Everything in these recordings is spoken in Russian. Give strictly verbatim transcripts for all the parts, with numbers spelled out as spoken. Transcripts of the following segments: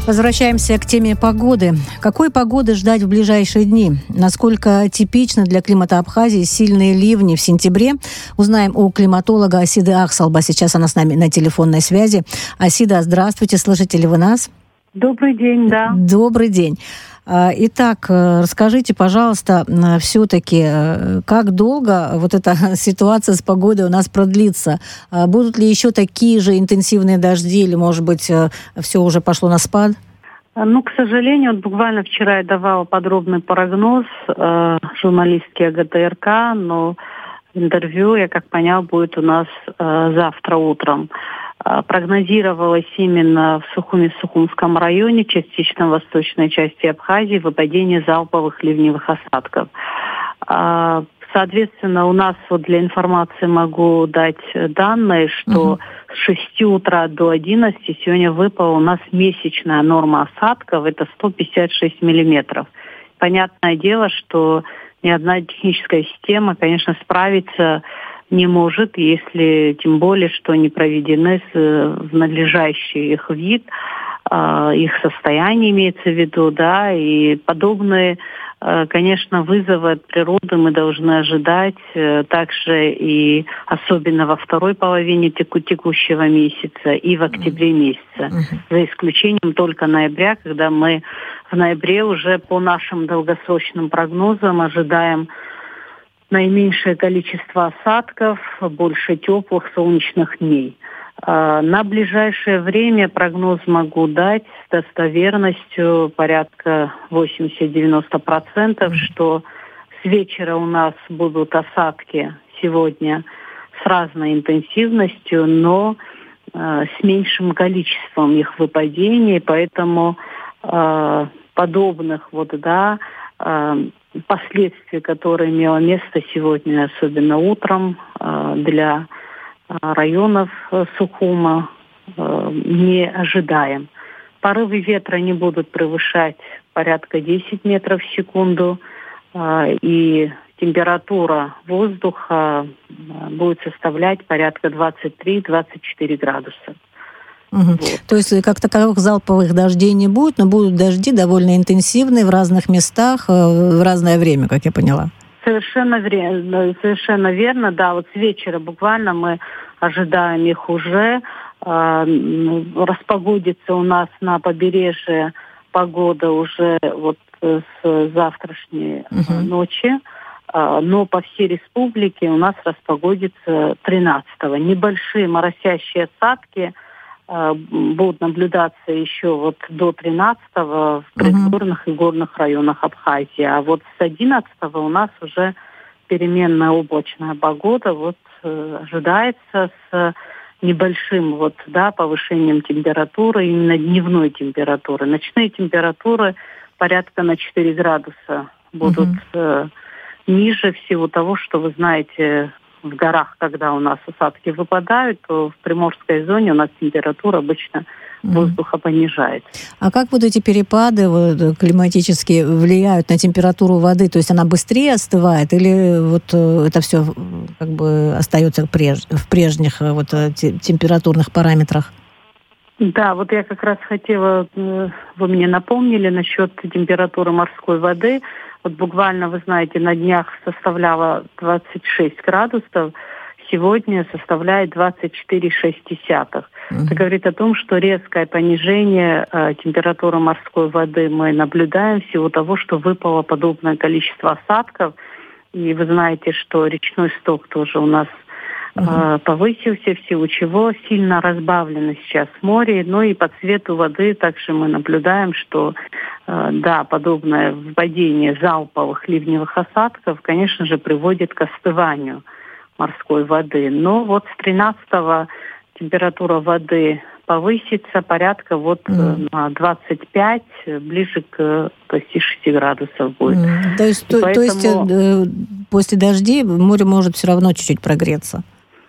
Возвращаемся к теме погоды. Какой погоды ждать в ближайшие дни? Насколько типично для климата Абхазии сильные ливни в сентябре? Узнаем у климатолога Асиды Ахсалба. Сейчас она с нами на телефонной связи. Асида, здравствуйте. Слышите ли вы нас? Добрый день, да. Добрый день. Итак, расскажите, пожалуйста, все-таки, как долго вот эта ситуация с погодой у нас продлится? Будут ли еще такие же интенсивные дожди или, может быть, все уже пошло на спад? Ну, к сожалению, вот буквально вчера я давала подробный прогноз э, журналистке ГТРК, но интервью, я как поняла, будет у нас э, завтра утром. Прогнозировалось именно в Сухуми-Сухумском районе, частично в восточной части Абхазии, выпадение залповых ливневых осадков. Соответственно, у нас вот для информации могу дать данные, что uh-huh. с шести утра до одиннадцати сегодня выпала у нас месячная норма осадков, это сто пятьдесят шесть миллиметров. Понятное дело, что ни одна техническая система, конечно, справится не может, если тем более, что не проведены в надлежащий их вид, их состояние имеется в виду, да, и подобные, конечно, вызовы от природы мы должны ожидать также и особенно во второй половине теку- текущего месяца и в октябре месяце, uh-huh. за исключением только ноября, когда мы в ноябре уже по нашим долгосрочным прогнозам ожидаем наименьшее количество осадков, больше теплых солнечных дней. На ближайшее время прогноз могу дать с достоверностью порядка восемьдесят-девяносто процентов, что с вечера у нас будут осадки сегодня с разной интенсивностью, но э, с меньшим количеством их выпадений, поэтому э, подобных вот, да, э, последствий, которые имело место сегодня, особенно утром, для районов Сухума, не ожидаем. Порывы ветра не будут превышать порядка десять метров в секунду, и температура воздуха будет составлять порядка двадцать три - двадцать четыре градуса. Угу. Вот. То есть как таковых залповых дождей не будет, но будут дожди довольно интенсивные в разных местах в разное время, как я поняла. Совершенно верно, совершенно верно, да. Вот с вечера буквально мы ожидаем их уже. Распогодится у нас на побережье погода уже вот с завтрашней uh-huh. ночи. Но по всей республике у нас распогодится тринадцатого. Небольшие моросящие осадки будут наблюдаться еще вот до тринадцатого в предгорных uh-huh. и горных районах Абхазии. А вот с одиннадцатого у нас уже переменная облачная погода вот э, ожидается с небольшим вот, да, повышением температуры, именно дневной температуры. Ночные температуры порядка на четыре градуса будут uh-huh. э, ниже всего того, что вы знаете в горах, когда у нас осадки выпадают, то в приморской зоне у нас температура обычно воздуха понижается. А как вот эти перепады вот, климатические влияют на температуру воды? То есть она быстрее остывает или вот это все как бы остается преж... в прежних вот, температурных параметрах? Да, вот я как раз хотела, вы мне напомнили насчет температуры морской воды. Вот буквально, вы знаете, на днях составляла двадцать шесть градусов, сегодня составляет двадцать четыре целых шесть десятых. Uh-huh. Это говорит о том, что резкое понижение э, температуры морской воды мы наблюдаем в силу того, что выпало подобное количество осадков. И вы знаете, что речной сток тоже у нас uh-huh. э, повысился, в силу чего сильно разбавлено сейчас море. Ну и по цвету воды также мы наблюдаем, что э, да, подобное выпадение залповых ливневых осадков, конечно же, приводит к остыванию морской воды. Но вот с тринадцатого температура воды повысится порядка вот mm. на двадцать пять, ближе к почти шести градусов будет. Mm. То есть, то, поэтому... то есть э, после дождей море может все равно чуть-чуть прогреться?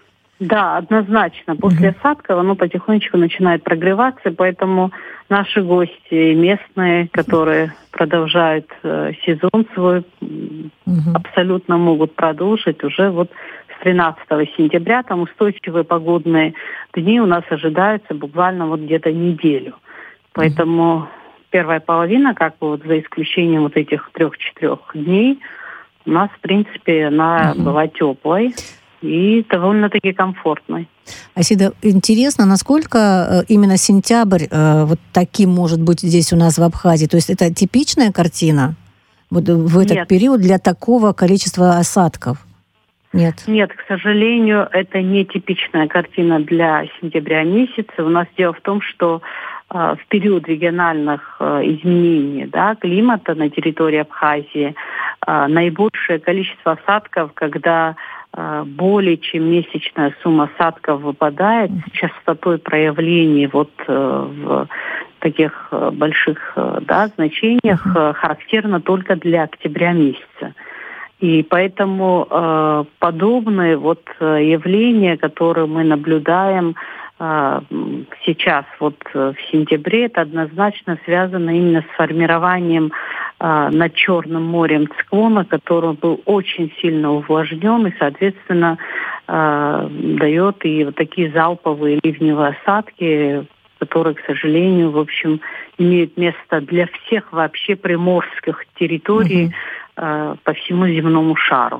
Да, однозначно. После mm-hmm. осадков оно потихонечку начинает прогреваться, поэтому наши гости местные, которые продолжают э, сезон свой, mm-hmm. абсолютно могут продолжить уже вот с тринадцатого сентября. Там устойчивые погодные дни у нас ожидаются буквально вот где-то неделю. Поэтому первая половина, как бы вот за исключением вот этих трех-четырех дней, у нас, в принципе, она угу. была теплой и довольно-таки комфортной. Асида, интересно, насколько именно сентябрь э, вот таким может быть здесь у нас в Абхазии? То есть это типичная картина вот в этот Нет. период для такого количества осадков? Нет. Нет, к сожалению, это не типичная картина для сентября месяца. У нас дело в том, что э, в период региональных э, изменений да, климата на территории Абхазии э, наибольшее количество осадков, когда э, более чем месячная сумма осадков выпадает с частотой проявлений вот э, в таких э, больших э, да, значениях, э, характерно только для октября месяца. И поэтому э, подобные вот явления, которые мы наблюдаем э, сейчас вот в сентябре, это однозначно связано именно с формированием э, над Черным морем циклона, который был очень сильно увлажнен и, соответственно, э, дает и вот такие залповые ливневые осадки, которые, к сожалению, в общем, имеют место для всех вообще приморских территорий, mm-hmm. по всему земному шару.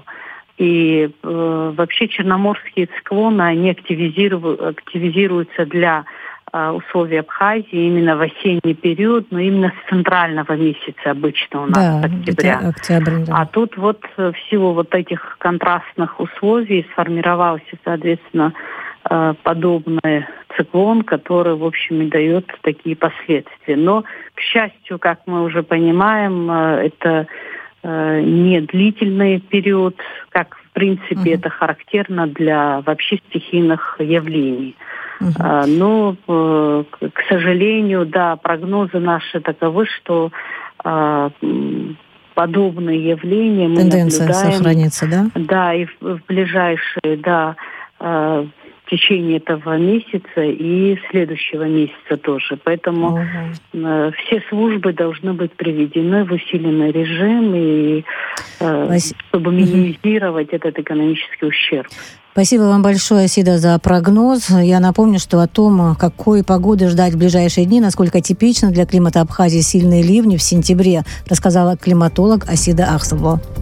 И э, вообще черноморские циклоны, они активизиру, активизируются для э, условий Абхазии именно в осенний период, но именно с центрального месяца обычно у нас, да, октября. Октябрь, да. А тут вот в силу вот этих контрастных условий сформировался, соответственно, э, подобный циклон, который, в общем, и дает такие последствия. Но, к счастью, как мы уже понимаем, э, это не длительный период, как в принципе uh-huh. это характерно для вообще стихийных явлений. Uh-huh. Но, к сожалению, да, прогнозы наши таковы, что подобные явления мы Тенденция наблюдаем. Сохранится, да? Да, и в, в ближайшие, да, в течение этого месяца и следующего месяца тоже. Поэтому uh-huh. все службы должны быть приведены в усиленный режим, и, Вась... чтобы минимизировать uh-huh. этот экономический ущерб. Спасибо вам большое, Асида, за прогноз. Я напомню, что о том, какой погоды ждать в ближайшие дни, насколько типично для климата Абхазии сильные ливни в сентябре, рассказала климатолог Асида Ахсалбо.